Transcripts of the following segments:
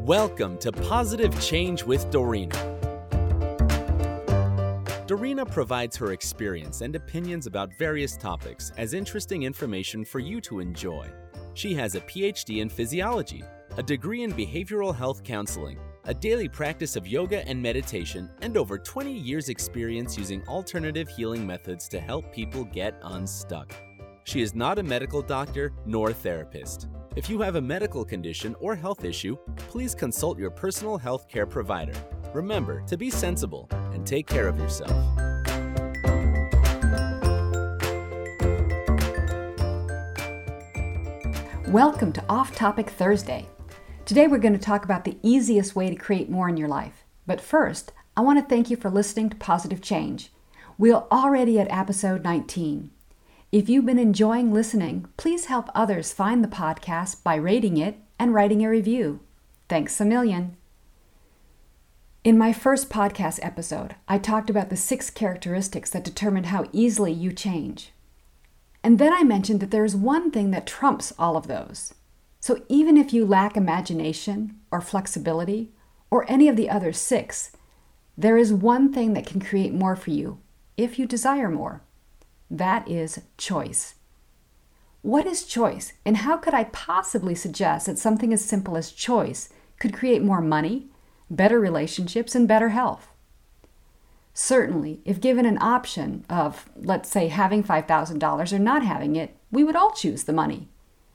Welcome to Positive Change with Dorina. Dorina provides her experience and opinions about various topics as interesting information for you to enjoy. She has a PhD in physiology, a degree in behavioral health counseling, a daily practice of yoga and meditation, and over 20 years' experience using alternative healing methods to help people get unstuck. She is not a medical doctor nor therapist. If you have a medical condition or health issue, please consult your personal health care provider. Remember to be sensible and take care of yourself. Welcome to Off Topic Thursday. Today we're going to talk about the easiest way to create more in your life. But first, I want to thank you for listening to Positive Change. We're already at episode 19. If you've been enjoying listening, please help others find the podcast by rating it and writing a review. Thanks a million. In my first podcast episode, I talked about the 6 characteristics that determine how easily you change. And then I mentioned that there is one thing that trumps all of those. So even if you lack imagination or flexibility or any of the other 6, there is one thing that can create more for you if you desire more. That is choice. What is choice, and how could I possibly suggest that something as simple as choice could create more money, better relationships, and better health? Certainly, if given an option of, let's say, having $5,000 or not having it, we would all choose the money.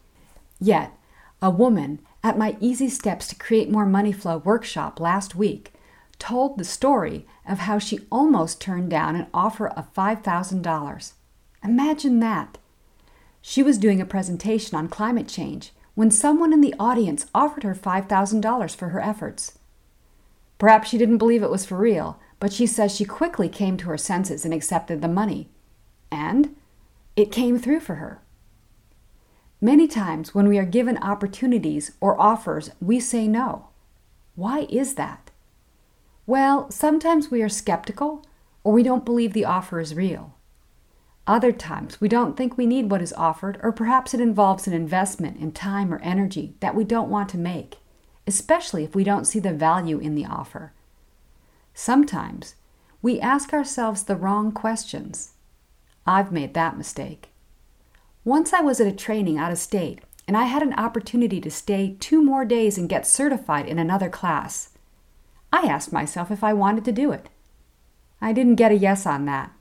Yet, a woman at my Easy Steps to Create More Money Flow workshop last week told the story of how she almost turned down an offer of $5,000. Imagine that. She was doing a presentation on climate change when someone in the audience offered her $5,000 for her efforts. Perhaps she didn't believe it was for real, but she says she quickly came to her senses and accepted the money. And it came through for her. Many times when we are given opportunities or offers, we say no. Why is that? Well, sometimes we are skeptical or we don't believe the offer is real. Other times we don't think we need what is offered, or perhaps it involves an investment in time or energy that we don't want to make, especially if we don't see the value in the offer. Sometimes we ask ourselves the wrong questions. I've made that mistake. Once I was at a training out of state, and I had an opportunity to stay 2 more days and get certified in another class. I asked myself if I wanted to do it. I didn't get a yes on that.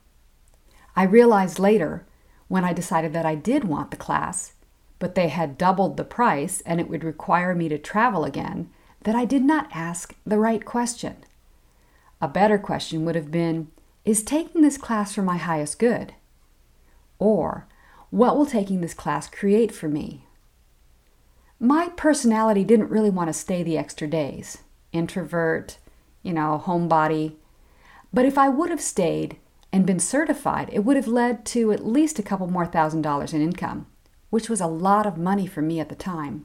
I realized later, when I decided that I did want the class, but they had doubled the price and it would require me to travel again, that I did not ask the right question. A better question would have been, is taking this class for my highest good? Or, what will taking this class create for me? My personality didn't really want to stay the extra days. Introvert, homebody. But if I would have stayed and been certified, it would have led to at least a couple more $1,000s in income, which was a lot of money for me at the time.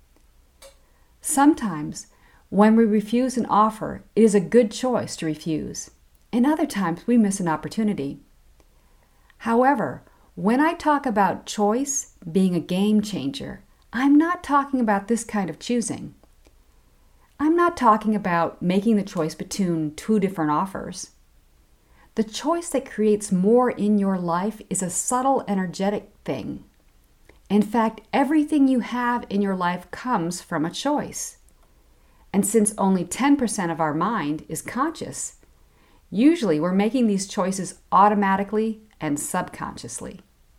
Sometimes, when we refuse an offer, it is a good choice to refuse, and other times we miss an opportunity. However, when I talk about choice being a game changer, I'm not talking about this kind of choosing. I'm not talking about making the choice between 2 different offers. The choice that creates more in your life is a subtle, energetic thing. In fact, everything you have in your life comes from a choice. And since only 10% of our mind is conscious, usually we're making these choices automatically and subconsciously.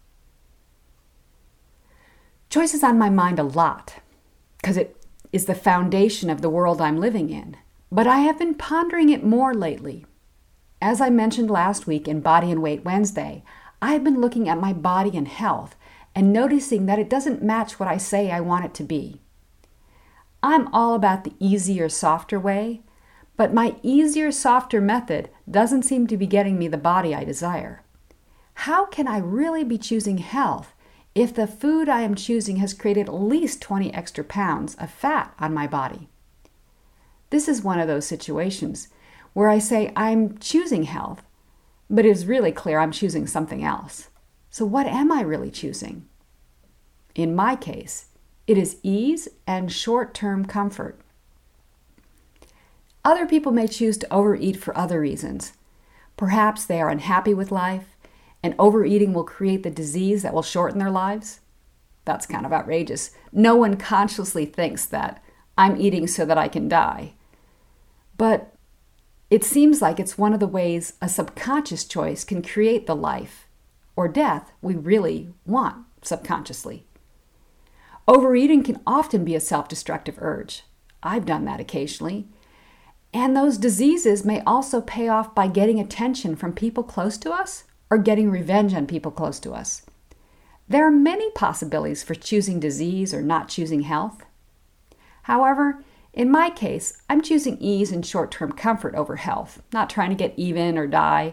Choice is on my mind a lot because it is the foundation of the world I'm living in. But I have been pondering it more lately. As I mentioned last week in Body and Weight Wednesday, I have been looking at my body and health and noticing that it doesn't match what I say I want it to be. I'm all about the easier, softer way, but my easier, softer method doesn't seem to be getting me the body I desire. How can I really be choosing health if the food I am choosing has created at least 20 extra pounds of fat on my body? This is one of those situations where I say I'm choosing health, but it is really clear I'm choosing something else. So what am I really choosing? In my case, it is ease and short-term comfort. Other people may choose to overeat for other reasons. Perhaps they are unhappy with life, and overeating will create the disease that will shorten their lives. That's kind of outrageous. No one consciously thinks that I'm eating so that I can die. But it seems like it's one of the ways a subconscious choice can create the life or death we really want subconsciously. Overeating can often be a self-destructive urge. I've done that occasionally. And those diseases may also pay off by getting attention from people close to us or getting revenge on people close to us. There are many possibilities for choosing disease or not choosing health. However, in my case, I'm choosing ease and short-term comfort over health, not trying to get even or die.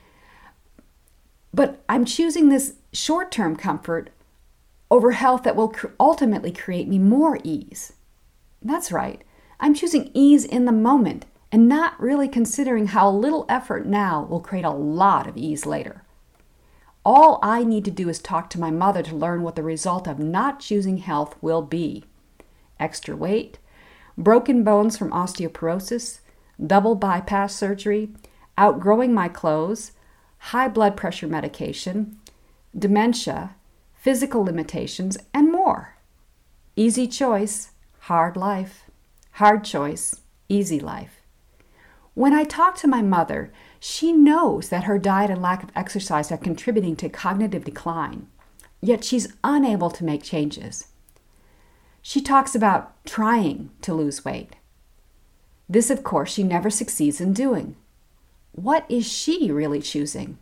But I'm choosing this short-term comfort over health that will ultimately create me more ease. That's right. I'm choosing ease in the moment and not really considering how little effort now will create a lot of ease later. All I need to do is talk to my mother to learn what the result of not choosing health will be. Extra weight, broken bones from osteoporosis, double bypass surgery, outgrowing my clothes, high blood pressure medication, dementia, physical limitations, and more. Easy choice, hard life. Hard choice, easy life. When I talk to my mother, she knows that her diet and lack of exercise are contributing to cognitive decline, yet she's unable to make changes. She talks about trying to lose weight. This, of course, she never succeeds in doing. What is she really choosing?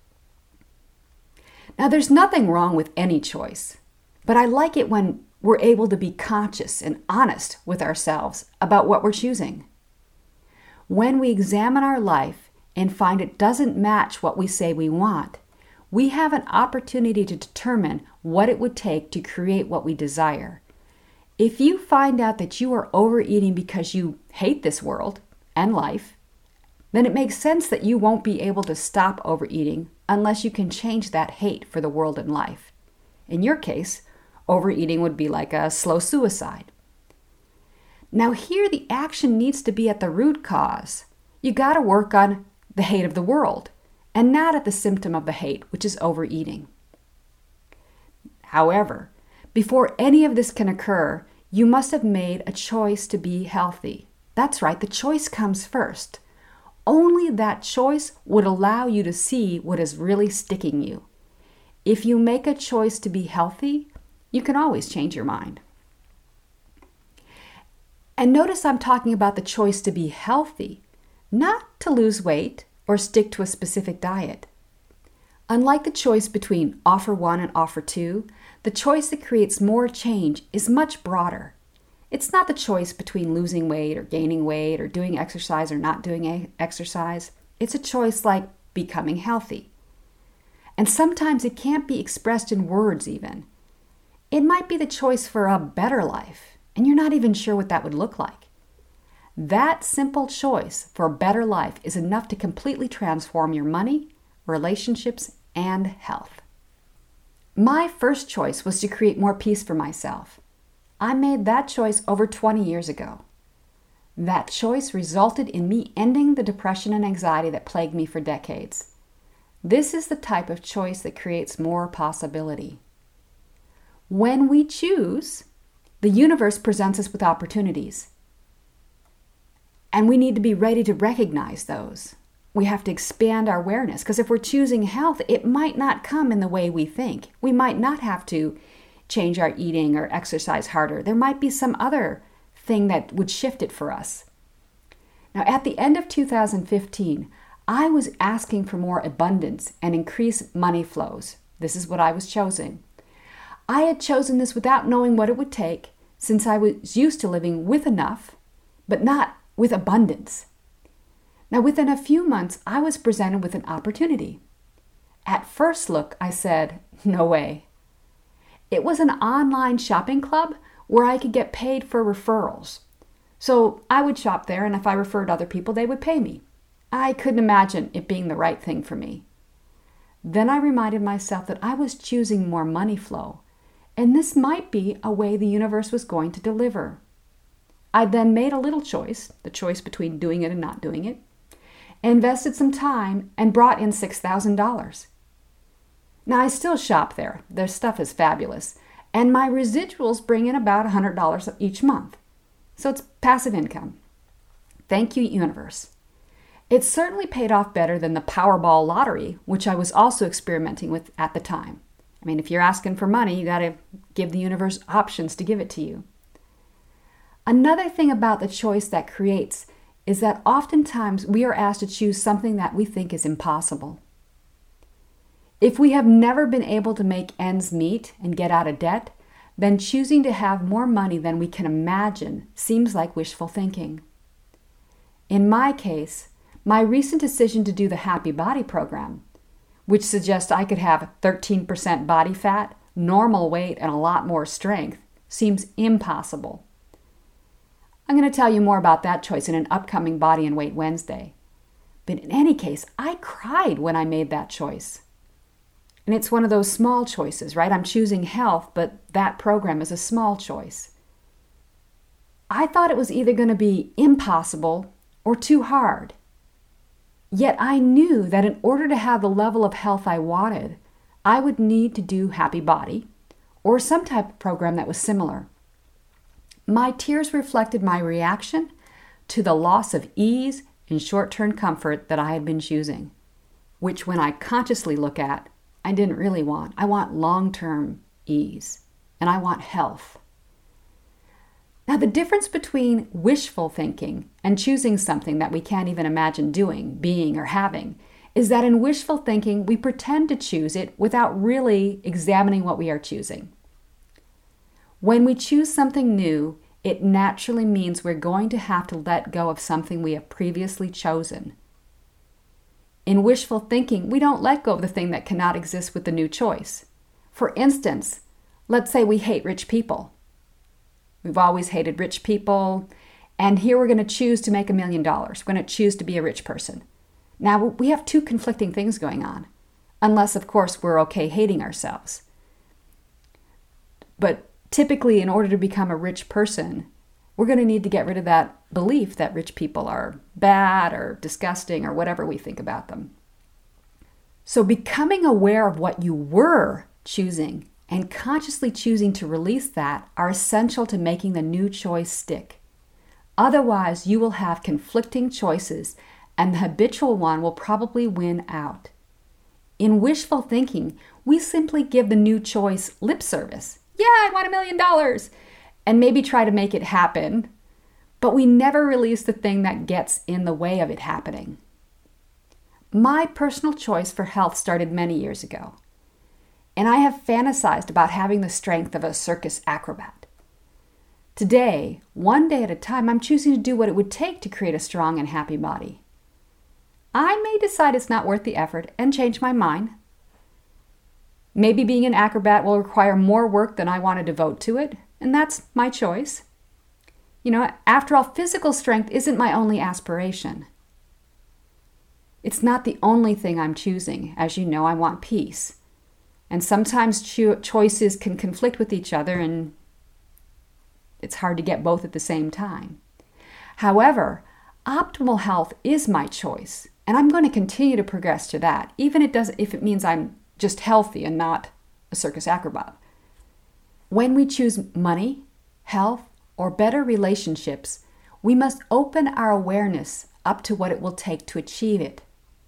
Now, there's nothing wrong with any choice, but I like it when we're able to be conscious and honest with ourselves about what we're choosing. When we examine our life and find it doesn't match what we say we want, we have an opportunity to determine what it would take to create what we desire. If you find out that you are overeating because you hate this world and life, then it makes sense that you won't be able to stop overeating unless you can change that hate for the world and life. In your case, overeating would be like a slow suicide. Now here the action needs to be at the root cause. You got to work on the hate of the world and not at the symptom of the hate, which is overeating. However, before any of this can occur, you must have made a choice to be healthy. That's right, the choice comes first. Only that choice would allow you to see what is really sticking you. If you make a choice to be healthy, you can always change your mind. And notice I'm talking about the choice to be healthy, not to lose weight or stick to a specific diet. Unlike the choice between offer 1 and offer 2, the choice that creates more change is much broader. It's not the choice between losing weight or gaining weight or doing exercise or not doing exercise. It's a choice like becoming healthy. And sometimes it can't be expressed in words even. It might be the choice for a better life, and you're not even sure what that would look like. That simple choice for a better life is enough to completely transform your money, relationships, and health. My first choice was to create more peace for myself. I made that choice over 20 years ago. That choice resulted in me ending the depression and anxiety that plagued me for decades. This is the type of choice that creates more possibility. When we choose, the universe presents us with opportunities. And we need to be ready to recognize those. We have to expand our awareness, because if we're choosing health, it might not come in the way we think. We might not have to change our eating or exercise harder. There might be some other thing that would shift it for us. Now, at the end of 2015, I was asking for more abundance and increased money flows. This is what I was choosing. I had chosen this without knowing what it would take, since I was used to living with enough, but not with abundance. Now, within a few months, I was presented with an opportunity. At first look, I said, no way. It was an online shopping club where I could get paid for referrals. So I would shop there, and if I referred other people, they would pay me. I couldn't imagine it being the right thing for me. Then I reminded myself that I was choosing more money flow, and this might be a way the universe was going to deliver. I then made a little choice, the choice between doing it and not doing it, invested some time, and brought in $6,000. Now, I still shop there. Their stuff is fabulous. And my residuals bring in about $100 each month. So it's passive income. Thank you, universe. It certainly paid off better than the Powerball lottery, which I was also experimenting with at the time. I mean, if you're asking for money, you got to give the universe options to give it to you. Another thing about the choice that creates is that oftentimes we are asked to choose something that we think is impossible. If we have never been able to make ends meet and get out of debt, then choosing to have more money than we can imagine seems like wishful thinking. In my case, my recent decision to do the Happy Body program, which suggests I could have 13% body fat, normal weight, and a lot more strength, seems impossible. I'm going to tell you more about that choice in an upcoming Body and Weight Wednesday. But in any case, I cried when I made that choice. And it's one of those small choices, right? I'm choosing health, but that program is a small choice. I thought it was either going to be impossible or too hard. Yet I knew that in order to have the level of health I wanted, I would need to do Happy Body or some type of program that was similar. My tears reflected my reaction to the loss of ease and short-term comfort that I had been choosing, which when I consciously look at, I didn't really want. I want long-term ease, and I want health. Now, the difference between wishful thinking and choosing something that we can't even imagine doing, being, or having is that in wishful thinking, we pretend to choose it without really examining what we are choosing. When we choose something new, it naturally means we're going to have to let go of something we have previously chosen. In wishful thinking, we don't let go of the thing that cannot exist with the new choice. For instance, let's say we hate rich people. We've always hated rich people, and here we're going to choose to make $1 million. We're going to choose to be a rich person. Now, we have two conflicting things going on, unless, of course, we're okay hating ourselves. But typically, in order to become a rich person, we're going to need to get rid of that belief that rich people are bad or disgusting or whatever we think about them. So becoming aware of what you were choosing and consciously choosing to release that are essential to making the new choice stick. Otherwise, you will have conflicting choices and the habitual one will probably win out. In wishful thinking, we simply give the new choice lip service. Yeah, I want $1 million. And maybe try to make it happen, but we never release the thing that gets in the way of it happening. My personal choice for health started many years ago, and I have fantasized about having the strength of a circus acrobat. Today, one day at a time, I'm choosing to do what it would take to create a strong and happy body. I may decide it's not worth the effort and change my mind. Maybe being an acrobat will require more work than I want to devote to it, and that's my choice. You know, after all, physical strength isn't my only aspiration. It's not the only thing I'm choosing. As you know, I want peace. And sometimes choices can conflict with each other, and it's hard to get both at the same time. However, optimal health is my choice, and I'm going to continue to progress to that, even if it means I'm just healthy and not a circus acrobat. When we choose money, health, or better relationships, we must open our awareness up to what it will take to achieve it.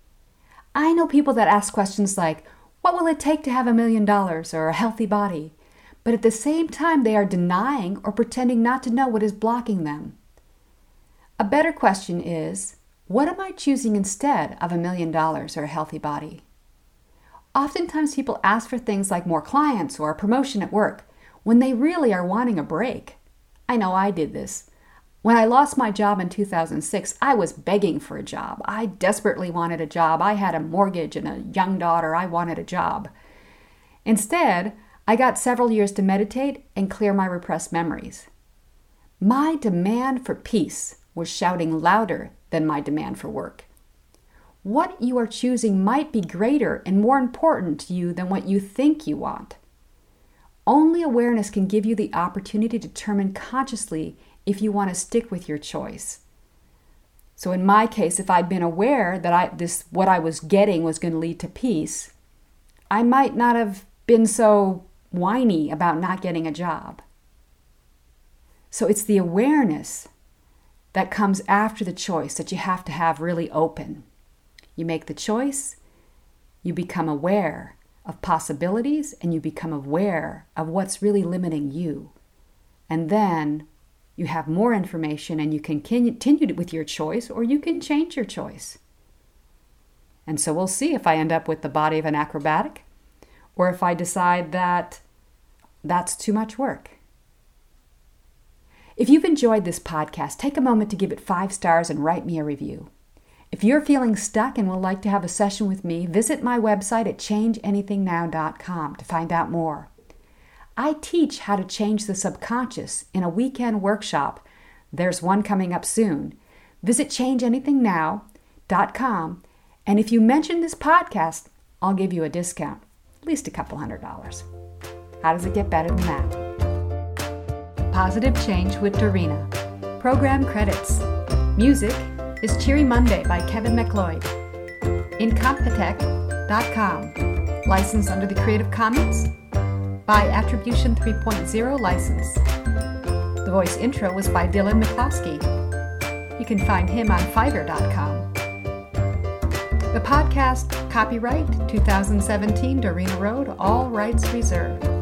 I know people that ask questions like, what will it take to have $1 million or a healthy body? But at the same time, they are denying or pretending not to know what is blocking them. A better question is, what am I choosing instead of $1 million or a healthy body? Oftentimes people ask for things like more clients or a promotion at work when they really are wanting a break. I know I did this. When I lost my job in 2006, I was begging for a job. I desperately wanted a job. I had a mortgage and a young daughter. I wanted a job. Instead, I got several years to meditate and clear my repressed memories. My demand for peace was shouting louder than my demand for work. What you are choosing might be greater and more important to you than what you think you want. Only awareness can give you the opportunity to determine consciously if you want to stick with your choice. So in my case, if I'd been aware that what I was getting was going to lead to peace, I might not have been so whiny about not getting a job. So it's the awareness that comes after the choice that you have to have really open. You make the choice, you become aware of possibilities, and you become aware of what's really limiting you. And then you have more information and you can continue with your choice, or you can change your choice. And so we'll see if I end up with the body of an acrobatic, or if I decide that that's too much work. If you've enjoyed this podcast, take a moment to give it 5 stars and write me a review. If you're feeling stuck and would like to have a session with me, visit my website at changeanythingnow.com to find out more. I teach how to change the subconscious in a weekend workshop. There's one coming up soon. Visit changeanythingnow.com, and if you mention this podcast, I'll give you a discount, at least a couple $100. How does it get better than that? Positive Change with Dorina. Program credits. Music is Cheery Monday by Kevin MacLeod. Incompetech.com. Licensed under the Creative Commons by Attribution 3.0 license. The voice intro was by Dylan McCloskey. You can find him on Fiverr.com. The podcast, copyright 2017 Dorina Road, all rights reserved.